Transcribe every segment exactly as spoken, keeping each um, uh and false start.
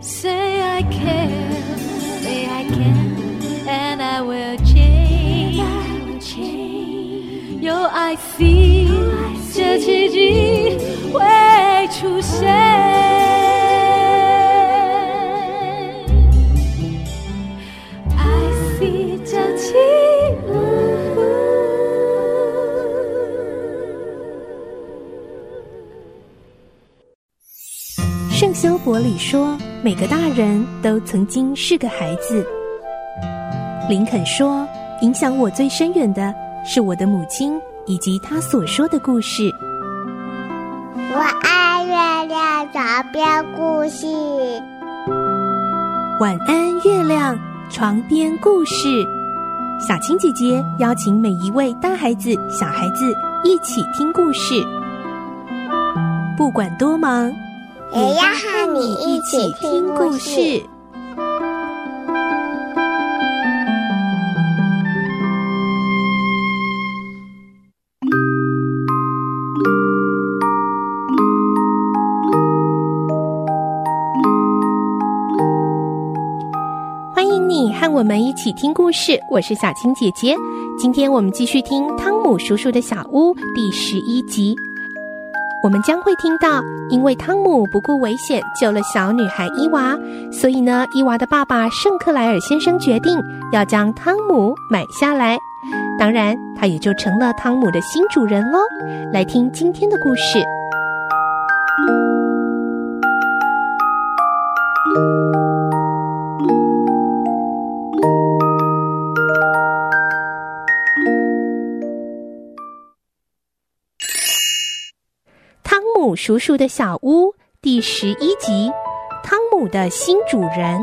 Say I can, say I can, and I will change.有爱 feel 这奇迹会出现。I see 这奇圣修伯里说，每个大人都曾经是个孩子。林肯说，影响我最深远的是我的母亲以及她所说的故事。 我爱月亮床边故事。 晚安月亮床边故事，小青姐姐邀请每一位大孩子小孩子一起听故事，不管多忙也要和你一起听故事。 欢迎你和我们一起听故事，我是小青姐姐。今天我们继续听汤姆叔叔的小屋第十一集。我们将会听到，因为汤姆不顾危险救了小女孩伊娃，所以呢，伊娃的爸爸圣克莱尔先生决定要将汤姆买下来。当然，他也就成了汤姆的新主人咯。来听今天的故事。汤姆叔叔的小屋第十一集，汤姆的新主人。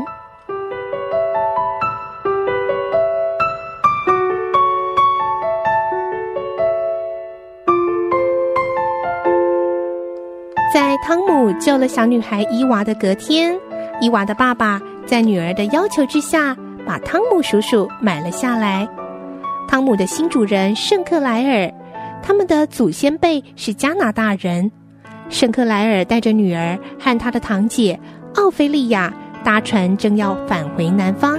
在汤姆救了小女孩伊娃的隔天，伊娃的爸爸在女儿的要求之下，把汤姆叔叔买了下来。汤姆的新主人圣克莱尔，他们的祖先辈是加拿大人。圣克莱尔带着女儿和她的堂姐奥菲利亚搭船，正要返回南方。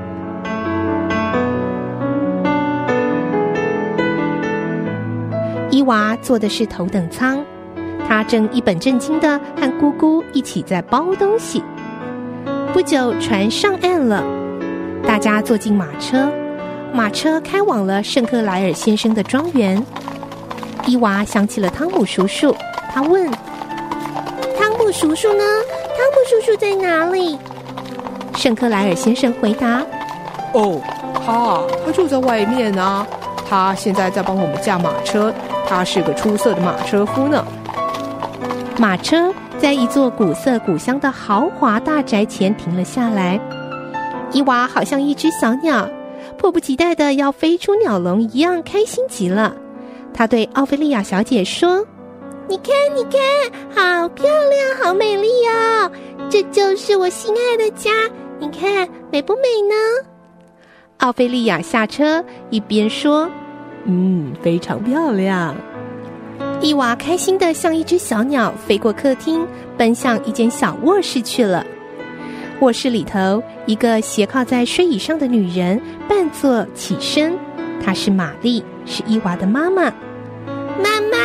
伊娃坐的是头等舱，她正一本正经地和姑姑一起在包东西。不久，船上岸了，大家坐进马车，马车开往了圣克莱尔先生的庄园。伊娃想起了汤姆叔叔，他问：汤姆叔叔呢？汤姆叔叔在哪里？圣克莱尔先生回答： 哦，他他就在外面啊，他现在在帮我们驾马车，他是个出色的马车夫呢。 马车在一座古色古香的豪华大宅前停了下来。伊娃好像一只小鸟，迫不及待的要飞出鸟笼一样，开心极了。他对奥菲利亚小姐说：你看你看，好漂亮，好美丽哦，这就是我心爱的家，你看美不美呢？奥菲利亚下车一边说： 嗯，非常漂亮。 伊娃开心地像一只小鸟飞过客厅，奔向一间小卧室去了。卧室里头，一个斜靠在睡椅上的女人半坐起身，她是玛丽，是伊娃的妈妈。妈妈！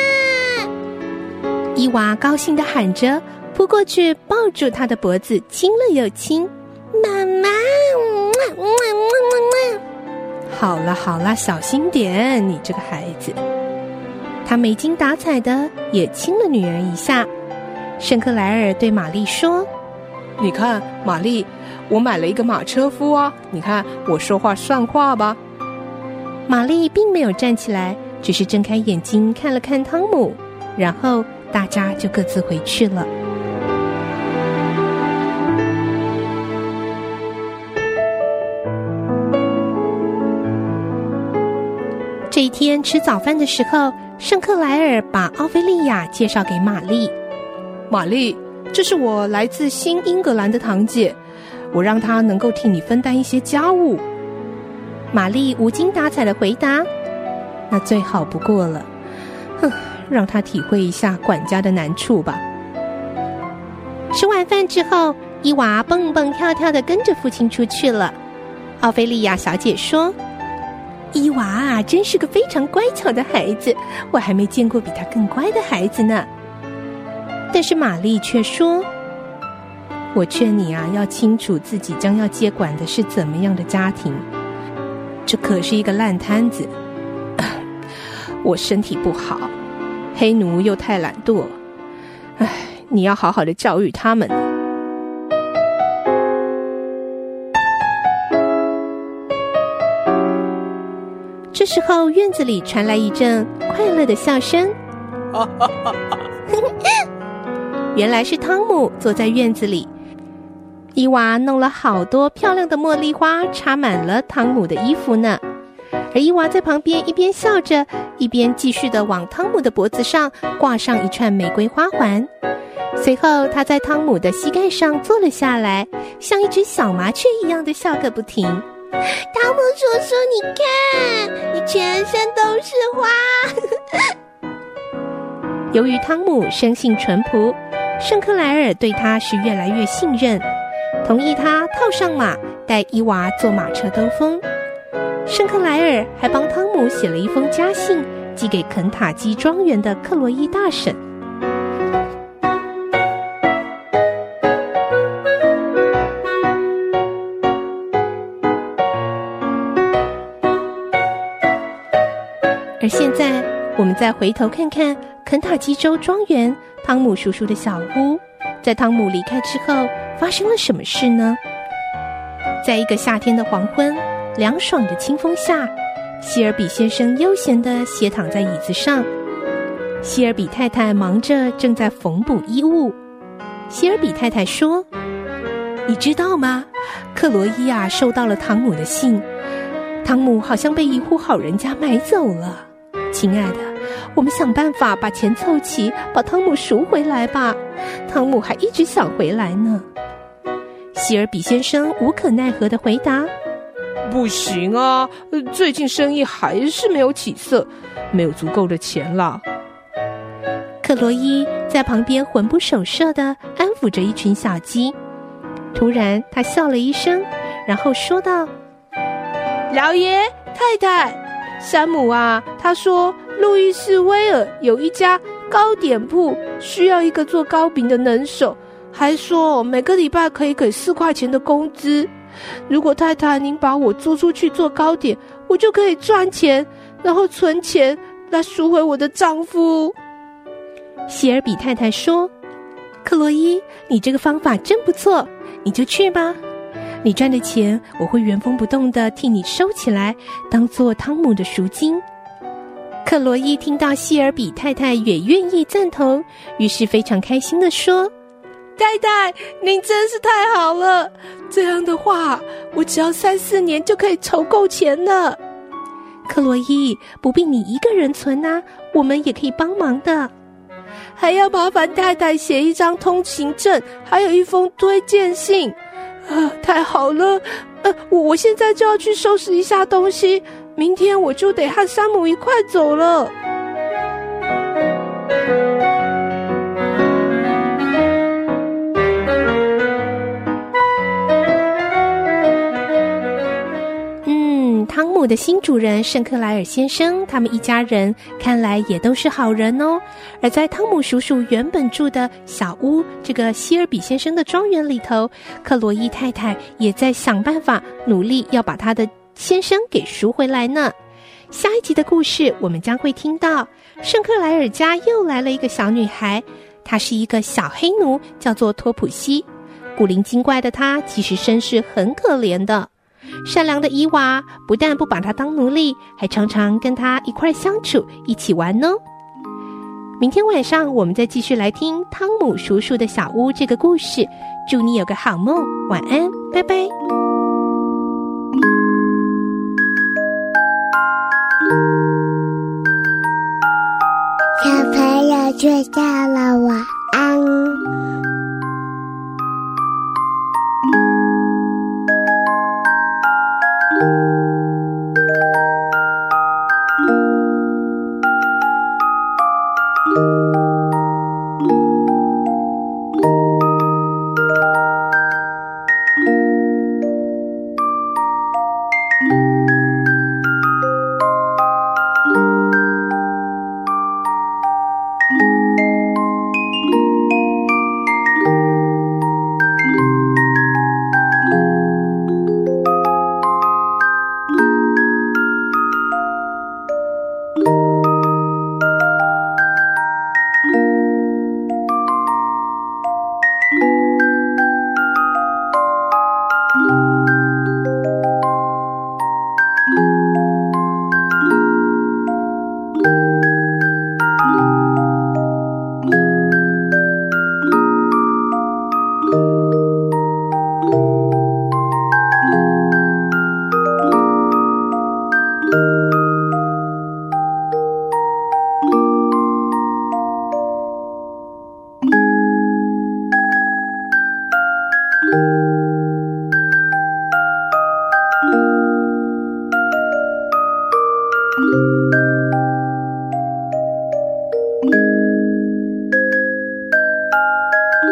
伊娃高兴地喊着，扑过去抱住她的脖子，亲了又亲。妈妈！好了好了，小心点，你这个孩子。他没精打采的也亲了女儿一下。圣克莱尔对玛丽说： 你看，玛丽，我买了一个马车夫啊，你看我说话算话吧。 玛丽并没有站起来，只是睁开眼睛看了看汤姆，然后大家就各自回去了。这一天吃早饭的时候，圣克莱尔把奥菲利亚介绍给玛丽。 玛丽，这是我来自新英格兰的堂姐，我让她能够替你分担一些家务。 玛丽无精打采地回答：那最好不过了，哼，让她体会一下管家的难处吧。吃完饭之后， 伊娃蹦蹦跳跳地跟着父亲出去了。奥菲利亚小姐说：“伊娃啊，真是个非常乖巧的孩子，我还没见过比他更乖的孩子呢。”但是玛丽却说：“我劝你啊，要清楚自己将要接管的是怎么样的家庭，这可是一个烂摊子。我身体不好，黑奴又太懒惰，唉，你要好好的教育他们。”这时候，院子里传来一阵快乐的笑声。原来是汤姆坐在院子里，伊娃弄了好多漂亮的茉莉花，插满了汤姆的衣服呢。而伊娃在旁边一边笑着，一边继续的往汤姆的脖子上挂上一串玫瑰花环。随后，他在汤姆的膝盖上坐了下来，像一只小麻雀一样的笑个不停。 汤姆叔叔，你看，你全身都是花。 由于汤姆生性淳朴，圣克莱尔对他是越来越信任，同意他套上马，带伊娃坐马车兜风。圣克莱尔还帮汤姆写了一封家信，寄给肯塔基庄园的克罗伊大婶。而现在，我们再回头看看肯塔基州庄园汤姆叔叔的小屋，在汤姆离开之后，发生了什么事呢？在一个夏天的黄昏，凉爽的清风下，希尔比先生悠闲地斜躺在椅子上，希尔比太太忙着正在缝补衣物。希尔比太太说：“你知道吗？克罗伊啊，收到了汤姆的信，汤姆好像被一户好人家买走了。亲爱的，我们想办法把钱凑齐，把汤姆赎回来吧。汤姆还一直想回来呢。”希尔比先生无可奈何地回答：“ 不行啊，最近生意还是没有起色，没有足够的钱啦。” 克罗伊在旁边魂不守舍地安抚着一群小鸡。突然，他笑了一声，然后说道：“ 老爷太太，山姆啊，他说路易斯威尔有一家糕点铺，需要一个做糕饼的能手，还说每个礼拜可以给四块钱的工资。如果太太您把我租出去做糕点，我就可以赚钱，然后存钱来赎回我的丈夫。” 希尔比太太说：“克洛伊，你这个方法真不错，你就去吧。你赚的钱，我会原封不动地替你收起来，当做汤姆的赎金。”克洛伊听到希尔比太太也愿意赞同，于是非常开心地说：“ 太太，您真是太好了！这样的话，我只要三四年就可以筹够钱了。” 克洛伊，不必你一个人存啊，我们也可以帮忙的。 还要麻烦太太写一张通行证，还有一封推荐信。啊，太好了！呃，我我现在就要去收拾一下东西，明天我就得和山姆一块走了。 嗯，汤姆的新主人圣克莱尔先生，他们一家人看来也都是好人哦。而在汤姆叔叔原本住的小屋，这个希尔比先生的庄园里头，克罗伊太太也在想办法努力要把他的先生给赎回来呢。下一集的故事我们将会听到圣克莱尔家又来了一个小女孩，她是一个小黑奴，叫做托普西。古灵精怪的她其实身世很可怜的。善良的伊娃不但不把她当奴隶，还常常跟她一块相处，一起玩呢。明天晚上我们再继续来听汤姆叔叔的小屋这个故事。祝你有个好梦，晚安，拜拜。 小朋友睡觉了，晚安。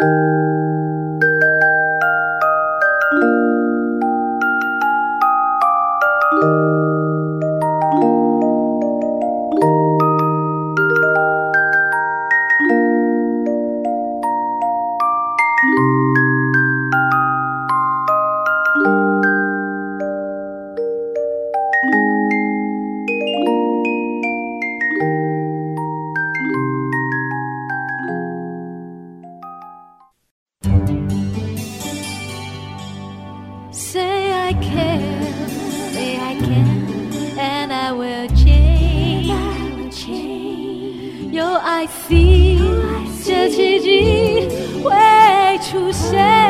Say I care, say I can, and I will change.有爱 see 这奇迹会出现。